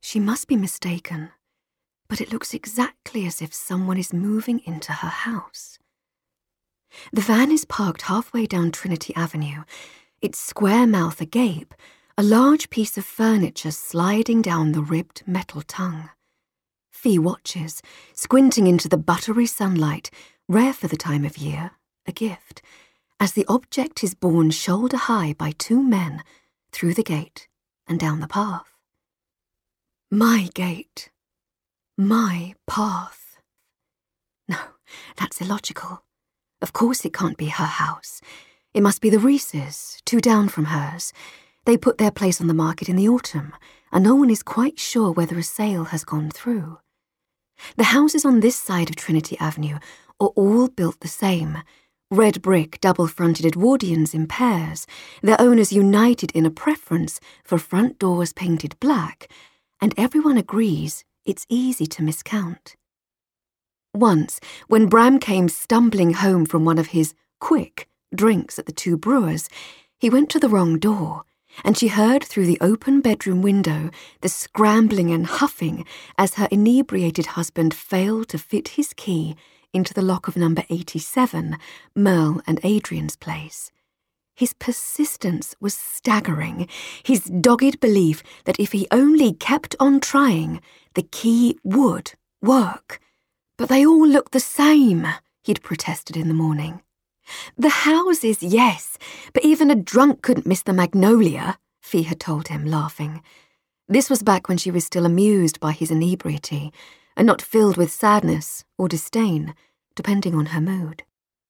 She must be mistaken, but it looks exactly as if someone is moving into her house. The van is parked halfway down Trinity Avenue, its square mouth agape, a large piece of furniture sliding down the ribbed metal tongue. Fee watches, squinting into the buttery sunlight, rare for the time of year, a gift, as the object is borne shoulder-high by two men through the gate and down the path. My gate. My path. No, that's illogical. Of course it can't be her house. It must be the Reeses, two down from hers. They put their place on the market in the autumn, and no one is quite sure whether a sale has gone through. The houses on this side of Trinity Avenue are all built the same, red brick double-fronted Edwardians in pairs, their owners united in a preference for front doors painted black, and everyone agrees it's easy to miscount. Once, when Bram came stumbling home from one of his quick drinks at the Two Brewers, he went to the wrong door, and she heard through the open bedroom window the scrambling and huffing as her inebriated husband failed to fit his key into the lock of number 87, Merle and Adrian's place. His persistence was staggering, his dogged belief that if he only kept on trying, the key would work. But they all looked the same, he'd protested in the morning. The houses, yes, but even a drunk couldn't miss the magnolia, Fee had told him, laughing. This was back when she was still amused by his inebriety, and not filled with sadness or disdain, depending on her mood.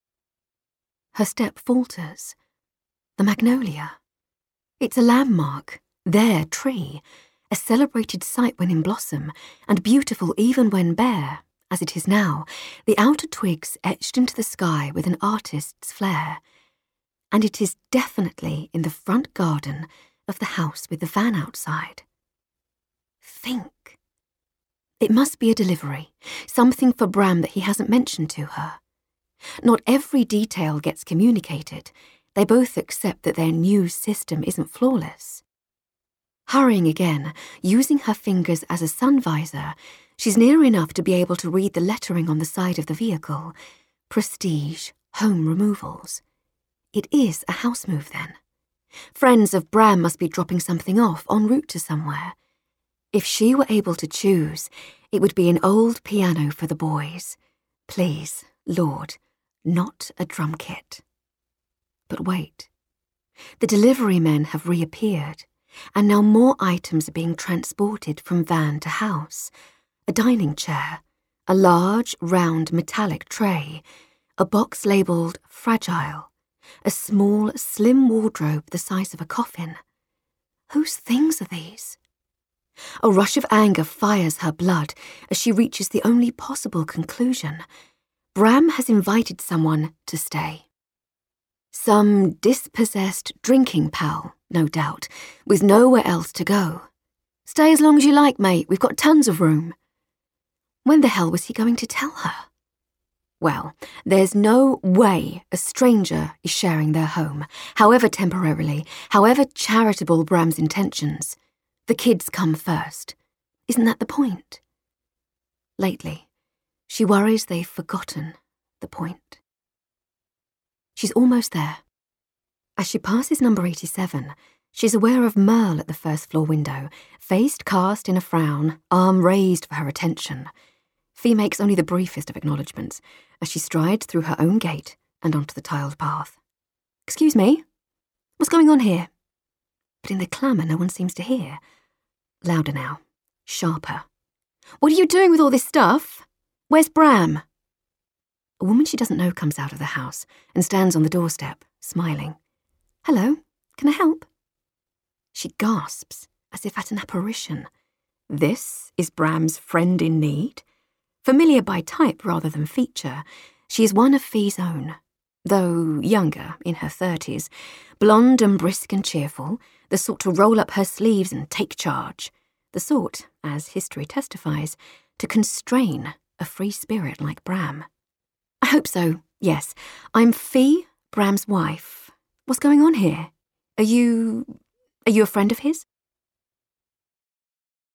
Her step falters. The magnolia. It's a landmark, their tree, a celebrated sight when in blossom, and beautiful even when bare, as it is now, the outer twigs etched into the sky with an artist's flair. And it is definitely in the front garden of the house with the van outside. Think. It must be a delivery, something for Bram that he hasn't mentioned to her. Not every detail gets communicated. They both accept that their new system isn't flawless. Hurrying again, using her fingers as a sun visor, she's near enough to be able to read the lettering on the side of the vehicle. Prestige, Home Removals. It is a house move, then. Friends of Bram must be dropping something off en route to somewhere. If she were able to choose, it would be an old piano for the boys. Please, Lord, not a drum kit. But wait. The delivery men have reappeared, and now more items are being transported from van to house. A dining chair, a large, round metallic tray, a box labelled fragile, a small, slim wardrobe the size of a coffin. Whose things are these? A rush of anger fires her blood as she reaches the only possible conclusion. Bram has invited someone to stay. Some dispossessed drinking pal, no doubt, with nowhere else to go. Stay as long as you like, mate, we've got tons of room. When the hell was he going to tell her? Well, there's no way a stranger is sharing their home, however temporarily, however charitable Bram's intentions. The kids come first. Isn't that the point? Lately, she worries they've forgotten the point. She's almost there. As she passes number 87, she's aware of Merle at the first-floor window, face cast in a frown, arm raised for her attention. Fee makes only the briefest of acknowledgements as she strides through her own gate and onto the tiled path. Excuse me? What's going on here? But in the clamour no one seems to hear. Louder now. Sharper. What are you doing with all this stuff? Where's Bram? A woman she doesn't know comes out of the house and stands on the doorstep, smiling. Hello, can I help? She gasps, as if at an apparition. This is Bram's friend in need? Familiar by type rather than feature, she is one of Fee's own. Though younger, in her 30s, blonde and brisk and cheerful, the sort to roll up her sleeves and take charge, the sort, as history testifies, to constrain a free spirit like Bram. I hope so, yes. I'm Fee, Bram's wife. What's going on here? Are you a friend of his?